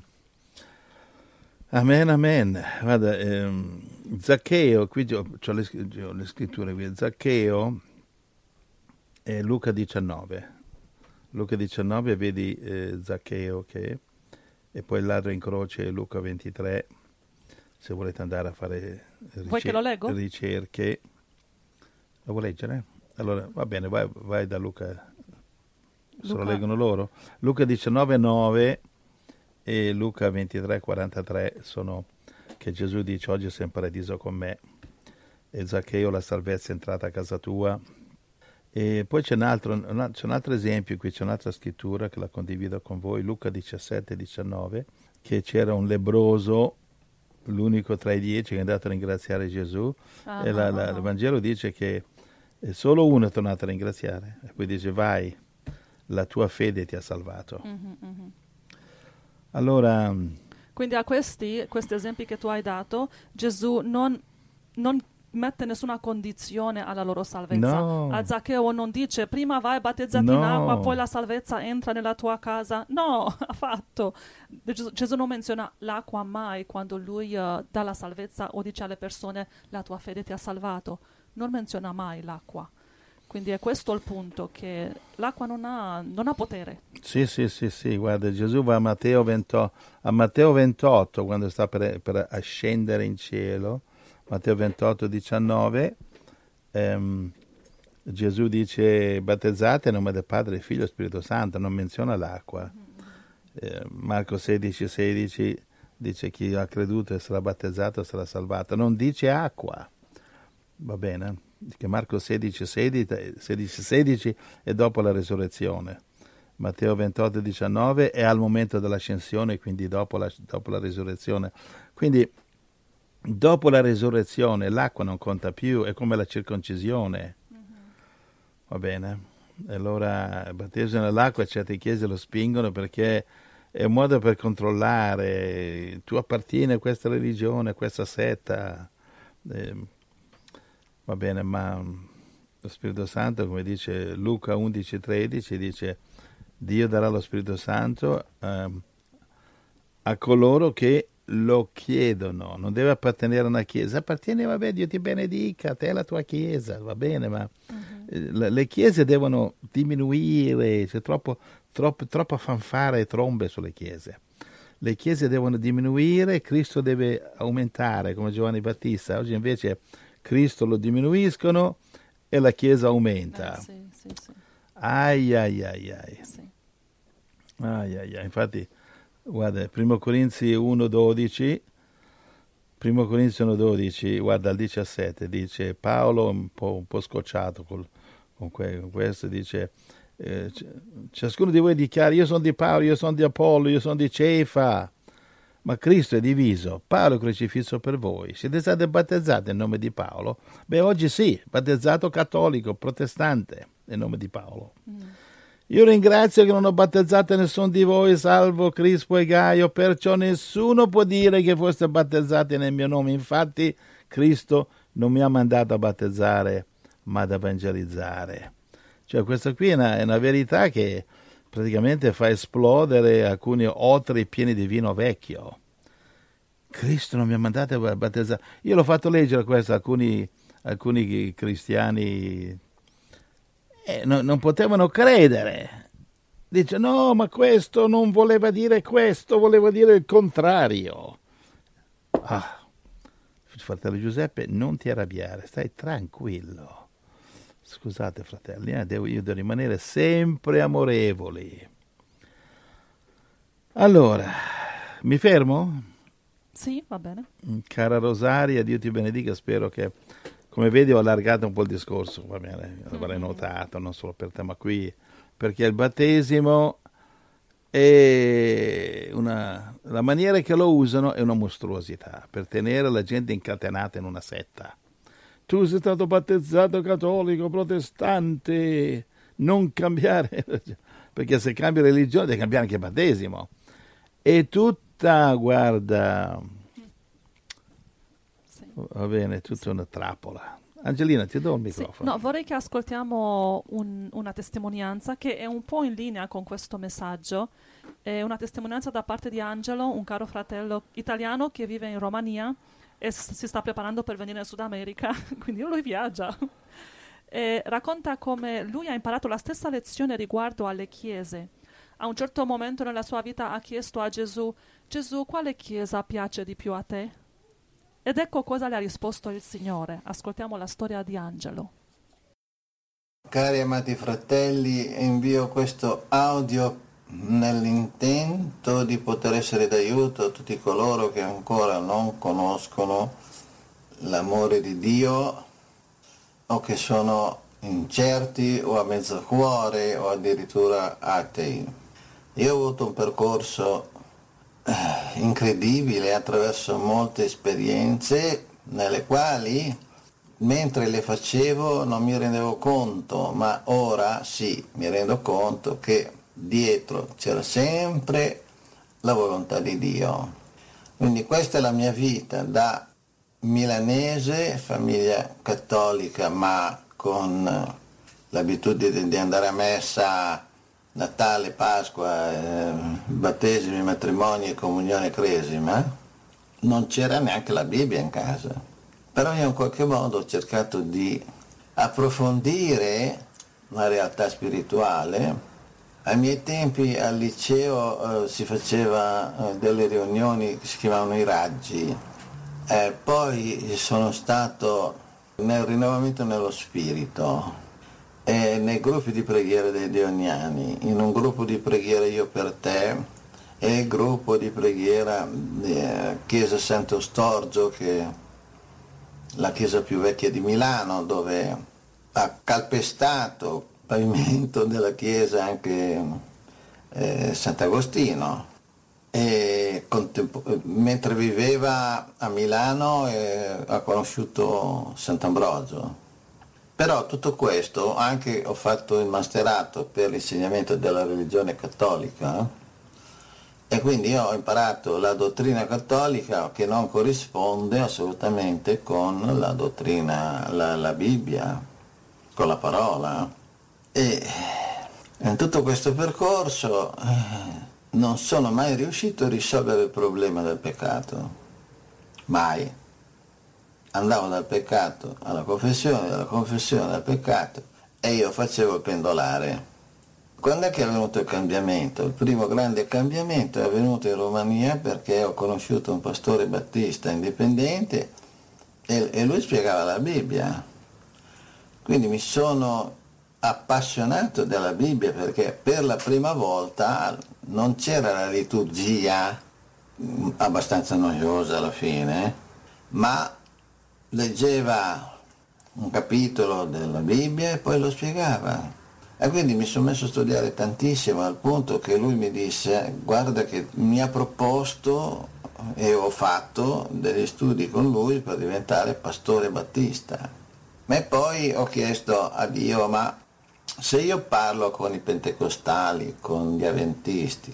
Amen, amen. Guarda, Zaccheo, qui ho le scritture qui. Zaccheo è Luca 19. Luca 19, vedi Zaccheo che... E poi il ladro in croce è Luca 23, se volete andare a fare Vuoi che lo leggo? ricerche. Lo vuoi leggere? Allora, va bene, vai da Luca. Se lo leggono loro. Luca 19, 9 e Luca 23, 43 sono che Gesù dice oggi sei in paradiso con me. E Zaccheo, la salvezza è entrata a casa tua. E poi c'è un altro esempio, qui c'è un'altra scrittura che la condivido con voi, Luca 17, 19, che c'era un lebbroso, l'unico tra i 10 che è andato a ringraziare Gesù, e il Vangelo dice che solo uno è tornato a ringraziare, e poi dice vai, la tua fede ti ha salvato. Allora... Quindi a questi esempi che tu hai dato, Gesù non mette nessuna condizione alla loro salvezza. No. A Zaccheo non dice prima vai battezzati in acqua, poi la salvezza entra nella tua casa. No, affatto. Gesù non menziona l'acqua mai quando lui dà la salvezza o dice alle persone la tua fede ti ha salvato. Non menziona mai l'acqua. Quindi è questo il punto, che l'acqua non ha potere. Sì, guarda, Gesù va a Matteo 28 quando sta per ascendere in cielo, Matteo 28, 19, Gesù dice battezzate nel nome del Padre, Figlio e Spirito Santo, non menziona l'acqua. Marco 16, 16 dice chi ha creduto e sarà battezzato sarà salvato, non dice acqua, va bene? Che Marco 16, 16 è dopo la resurrezione, Matteo 28, 19 è al momento dell'ascensione, quindi dopo la resurrezione. Quindi dopo la resurrezione l'acqua non conta più, è come la circoncisione. Va bene? Allora il battesimo nell'acqua certe chiese lo spingono perché è un modo per controllare, tu appartieni a questa religione, a questa setta, va bene, ma lo Spirito Santo, come dice Luca 11,13, dice Dio darà lo Spirito Santo a coloro che lo chiedono, non deve appartenere a una chiesa, appartiene, vabbè, Dio ti benedica, te e la tua chiesa, va bene, ma le chiese devono diminuire, c'è troppa fanfara e trombe sulle chiese. Le chiese devono diminuire, Cristo deve aumentare, come Giovanni Battista. Oggi invece Cristo lo diminuiscono e la chiesa aumenta. Sì. Ai ai ai ai. Sì. Ai ai ai. Infatti, guarda, 1 Corinzi 1,12, guarda, al 17, dice Paolo, un po' scocciato con questo, dice ciascuno di voi dichiara io sono di Paolo, io sono di Apollo, io sono di Cefa, ma Cristo è diviso, Paolo è crocifisso per voi, siete stati battezzati nel nome di Paolo? Beh, oggi sì, battezzato cattolico, protestante nel nome di Paolo. Io ringrazio che non ho battezzato nessuno di voi, salvo Crispo e Gaio, perciò nessuno può dire che foste battezzati nel mio nome. Infatti Cristo non mi ha mandato a battezzare, ma ad evangelizzare. Cioè questa qui è una verità che praticamente fa esplodere alcuni otri pieni di vino vecchio. Cristo non mi ha mandato a battezzare. Io l'ho fatto leggere questo a alcuni cristiani. Non potevano credere. Dice no, ma questo non voleva dire questo, voleva dire il contrario. Fratello Giuseppe, non ti arrabbiare, stai tranquillo. Scusate fratelli, io devo rimanere sempre amorevoli. Allora, mi fermo? Sì, va bene. Cara Rosaria, Dio ti benedica, spero che, come vedi, ho allargato un po' il discorso, va bene, l'avrei notato, non solo per te, ma qui, perché il battesimo è la maniera che lo usano è una mostruosità, per tenere la gente incatenata in una setta. Tu sei stato battezzato cattolico, protestante, non cambiare, perché se cambi religione devi cambiare anche il battesimo. È tutta, guarda, Sì. va bene, è tutta una trappola. Angelina, ti do il Sì, microfono. no, vorrei che ascoltiamo una testimonianza che è un po' in linea con questo messaggio. È una testimonianza da parte di Angelo, un caro fratello italiano che vive in Romania e si sta preparando per venire in Sud America, quindi lui viaggia. E racconta come lui ha imparato la stessa lezione riguardo alle chiese. A un certo momento nella sua vita ha chiesto a Gesù: Gesù, quale chiesa piace di più a te? Ed ecco cosa le ha risposto il Signore. Ascoltiamo la storia di Angelo. Cari amati fratelli, invio questo audio nell'intento di poter essere d'aiuto a tutti coloro che ancora non conoscono l'amore di Dio o che sono incerti o a mezzo cuore o addirittura atei. Io ho avuto un percorso incredibile attraverso molte esperienze nelle quali mentre le facevo non mi rendevo conto, ma ora sì, mi rendo conto che dietro c'era sempre la volontà di Dio. Quindi questa è la mia vita da milanese, famiglia cattolica, ma con l'abitudine di andare a messa Natale, Pasqua, battesimi, matrimoni e comunione e cresima. Non c'era neanche la Bibbia in casa. Però io in qualche modo ho cercato di approfondire la realtà spirituale. Ai miei tempi al liceo si faceva delle riunioni che si chiamavano i raggi, poi sono stato nel rinnovamento nello spirito e nei gruppi di preghiera dei Dioniani, in un gruppo di preghiera Io per te e il gruppo di preghiera Chiesa Santo Storgio, che è la chiesa più vecchia di Milano, dove ha calpestato pavimento della chiesa anche Sant'Agostino, e mentre viveva a Milano ha conosciuto Sant'Ambrogio. Però tutto questo, anche ho fatto il masterato per l'insegnamento della religione cattolica E quindi io ho imparato la dottrina cattolica che non corrisponde assolutamente con la dottrina, la Bibbia, con la parola. E in tutto questo percorso non sono mai riuscito a risolvere il problema del peccato. Mai. Andavo dal peccato alla confessione, dalla confessione al peccato e io facevo il pendolare. Quando è che è avvenuto il cambiamento? Il primo grande cambiamento è avvenuto in Romania perché ho conosciuto un pastore battista indipendente e lui spiegava la Bibbia. Quindi mi sono appassionato della Bibbia perché per la prima volta non c'era la liturgia, abbastanza noiosa alla fine, ma leggeva un capitolo della Bibbia e poi lo spiegava. E quindi mi sono messo a studiare tantissimo al punto che lui mi disse: guarda che mi ha proposto e ho fatto degli studi con lui per diventare pastore battista. E poi ho chiesto a Dio: ma se io parlo con i pentecostali, con gli avventisti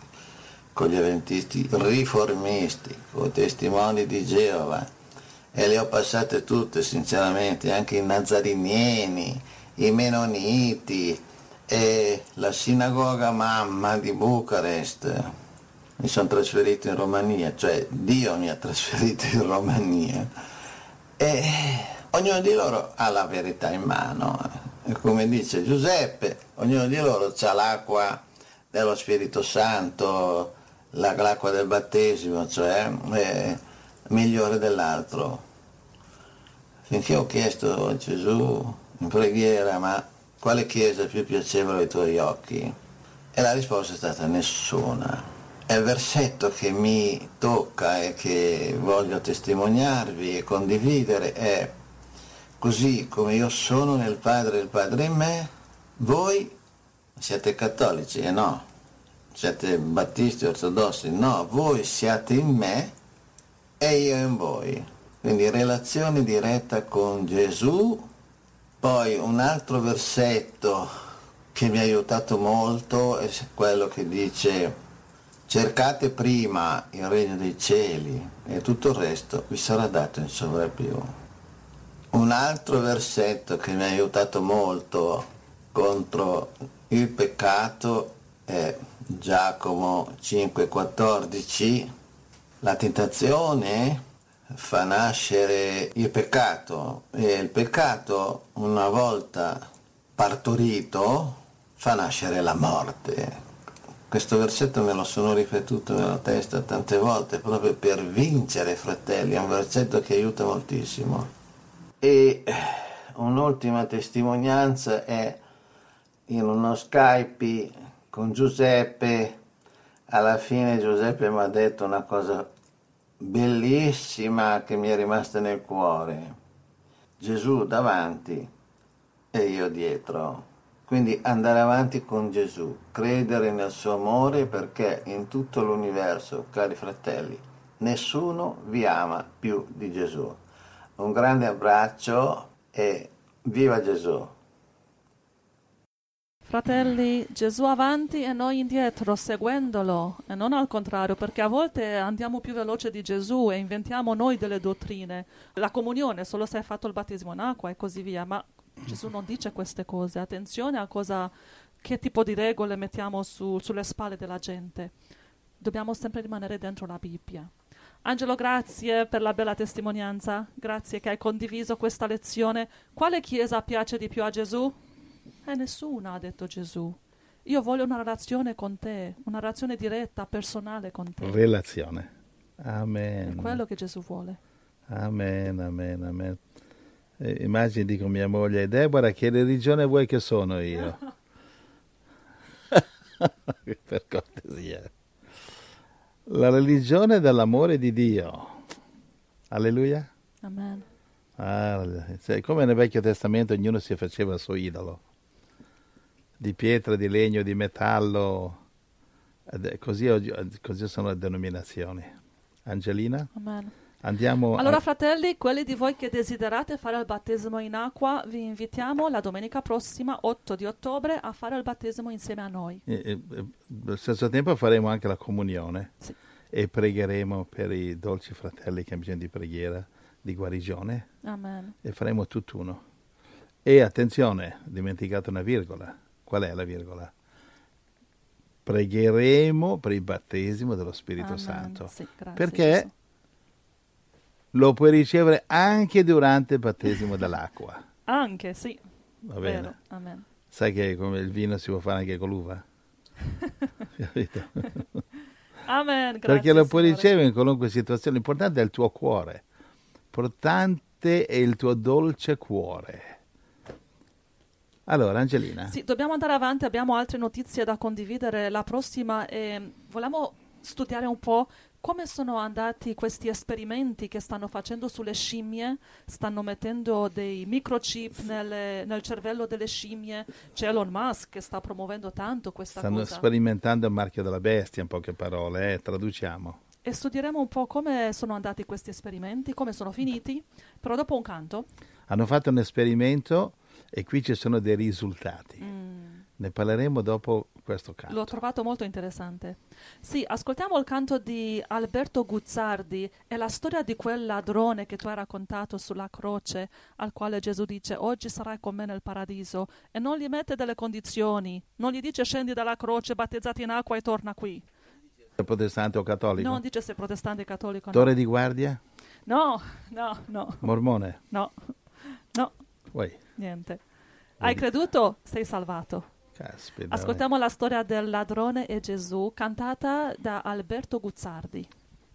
riformisti, con i testimoni di Geova, e le ho passate tutte sinceramente, anche i nazarinieni, i menoniti e la sinagoga Mamma di Bucarest. Mi sono trasferito in Romania, cioè Dio mi ha trasferito in Romania e ognuno di loro ha la verità in mano. E come dice Giuseppe, ognuno di loro ha l'acqua dello Spirito Santo, l'acqua del battesimo, cioè è migliore dell'altro. Finché ho chiesto a Gesù in preghiera: ma quale chiesa è più piacevole ai tuoi occhi? E la risposta è stata: nessuna. E il versetto che mi tocca e che voglio testimoniarvi e condividere è: così come io sono nel Padre e il Padre in me, voi siete cattolici? E no. Siete battisti, ortodossi? No, voi siate in me e io in voi. Quindi relazione diretta con Gesù. Poi un altro versetto che mi ha aiutato molto è quello che dice: cercate prima il regno dei cieli e tutto il resto vi sarà dato in sovrappiù. Un altro versetto che mi ha aiutato molto contro il peccato è Giacomo 5,14. La tentazione fa nascere il peccato e il peccato, una volta partorito, fa nascere la morte. Questo versetto me lo sono ripetuto nella testa tante volte proprio per vincere, fratelli, è un versetto che aiuta moltissimo. E un'ultima testimonianza è in uno Skype con Giuseppe. Alla fine Giuseppe mi ha detto una cosa bellissima che mi è rimasta nel cuore: Gesù davanti e io dietro. Quindi andare avanti con Gesù, credere nel suo amore, perché in tutto l'universo, cari fratelli, nessuno vi ama più di Gesù. Un grande abbraccio e viva Gesù! Fratelli, Gesù avanti e noi indietro, seguendolo, e non al contrario, perché a volte andiamo più veloce di Gesù e inventiamo noi delle dottrine. La comunione, solo se hai fatto il battesimo in acqua e così via, ma Gesù non dice queste cose. Attenzione a che tipo di regole mettiamo sulle spalle della gente. Dobbiamo sempre rimanere dentro la Bibbia. Angelo, grazie per la bella testimonianza, grazie che hai condiviso questa lezione. Quale chiesa piace di più a Gesù? Nessuna, ha detto Gesù. Io voglio una relazione con te, una relazione diretta, personale con te. Relazione. Amen. È quello che Gesù vuole. Amen, amen, amen. Immagini, dico mia moglie: Deborah, che religione vuoi che sono io? Per cortesia. La religione dell'amore di Dio. Alleluia. Amen. Cioè, come nel Vecchio Testamento ognuno si faceva il suo idolo, di pietra, di legno, di metallo, così sono le denominazioni. Angelina? Amen. Andiamo Allora, fratelli, quelli di voi che desiderate fare il battesimo in acqua, vi invitiamo la domenica prossima, 8 di ottobre, a fare il battesimo insieme a noi. Allo stesso tempo faremo anche la comunione. Sì. E pregheremo per i dolci fratelli che hanno bisogno di preghiera, di guarigione. Amen. E faremo tutt'uno. E attenzione, ho dimenticato una virgola. Qual è la virgola? Pregheremo per il battesimo dello Spirito Amen. Santo. Sì, grazie, perché Gesù. lo puoi ricevere anche durante il battesimo dell'acqua. Anche, sì. Va bene. Vero. Amen. Sai che come il vino si può fare anche con l'uva? Capito? Amen, grazie, Perché lo puoi Signore. ricevere in qualunque situazione. L'importante è il tuo cuore. L'importante è il tuo dolce cuore. Allora, Angelina. Sì, dobbiamo andare avanti, abbiamo altre notizie da condividere. La prossima vogliamo studiare un po' come sono andati questi esperimenti che stanno facendo sulle scimmie. Stanno mettendo dei microchip nel cervello delle scimmie. C'è Elon Musk che sta promuovendo tanto questa Stanno cosa. sperimentando il marchio della bestia, in poche parole, traduciamo. E studieremo un po' come sono andati questi esperimenti, come sono finiti, però dopo un canto. Hanno fatto un esperimento e qui ci sono dei risultati. Ne parleremo dopo questo canto. L'ho trovato molto interessante. Sì, ascoltiamo il canto di Alberto Guzzardi. È la storia di quel ladrone che tu hai raccontato sulla croce, al quale Gesù dice: oggi sarai con me nel paradiso. E non gli mette delle condizioni. Non gli dice: scendi dalla croce, battezzati in acqua e torna qui. È protestante o cattolico? Non dice se è protestante o cattolico. Torre di guardia? No. Mormone? No. Uè, Niente. Hai creduto? Sei salvato. caspita. Ascoltiamo la storia del ladrone e Gesù, cantata da Alberto Guzzardi.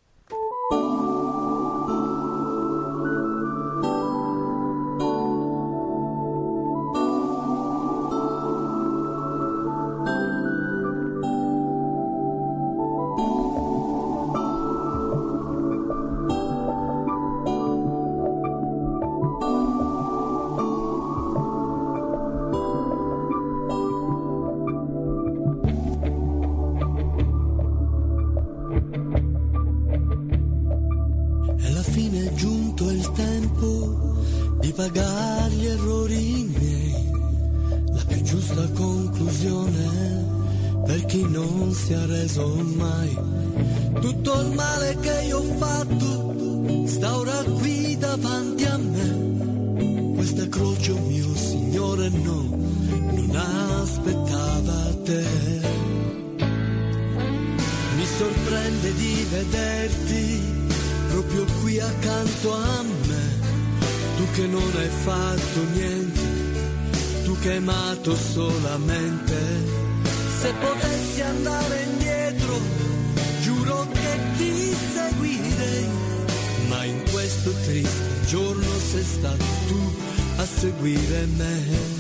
Pagare gli errori miei, la più giusta conclusione per chi non si è reso mai. Tutto il male che io ho fatto sta ora qui davanti a me. Questa croce, oh mio Signore, no, non aspettava te. Mi sorprende di vederti proprio qui accanto a me. Tu che non hai fatto niente, tu che hai amato solamente. Se potessi andare indietro, giuro che ti seguirei. Ma in questo triste giorno sei stato tu a seguire me.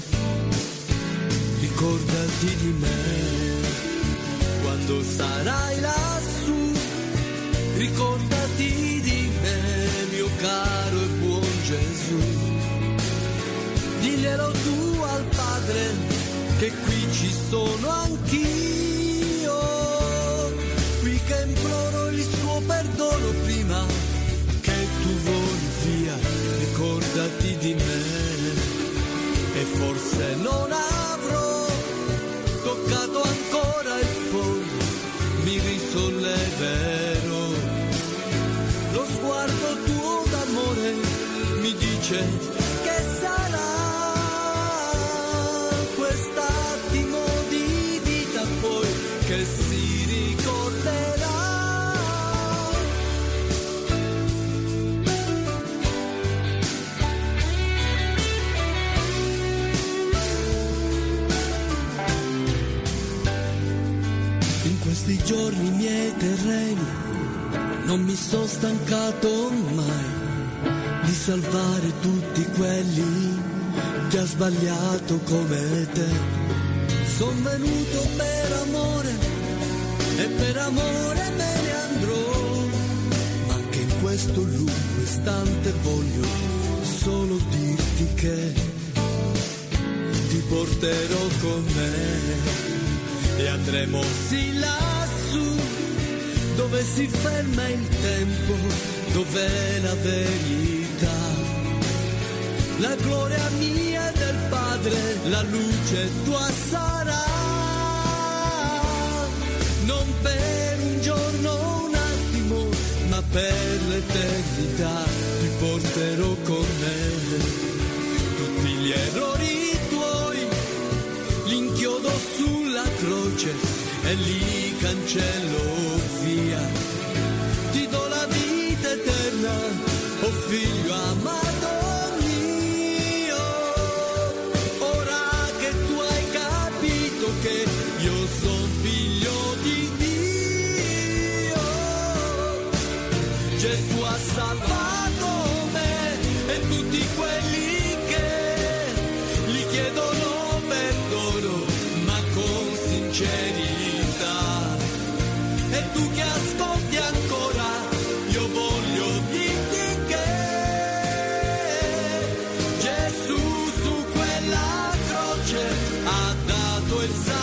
Ricordati di me, quando sarai lassù. Ricordati di me, mio caro e buon Gesù, diglielo tu al Padre che qui ci sono anch'io, qui che imploro il suo perdono prima che tu voli via. Ricordati di me e forse non avrò toccato ancora il fondo, mi risolleverò. Lo sguardo tuo d'amore mi dice che sarà quest'attimo di vita poi che si ricorderà. In questi giorni miei terreni non mi sono stancato mai di salvare tutti quelli che ha sbagliato come te. Son venuto per amore e per amore me ne andrò, ma anche in questo lungo istante voglio solo dirti che ti porterò con me e andremo sì lassù dove si ferma il tempo dov'è la verità? La gloria mia e del Padre, la luce tua sarà. Non per un giorno, un attimo, ma per l'eternità ti porterò con me. Tutti gli errori tuoi, l'inchiodo sulla croce e li cancello via. Ti do la vita eterna, oh figlio amato mio. Ora che tu hai capito che io sono figlio di Dio, Gesù ha salvato me e tutti quelli che gli chiedono perdono, ma con sincerità. E tu che ascolti ancora, io voglio dirti che Gesù su quella croce ha dato il sangue.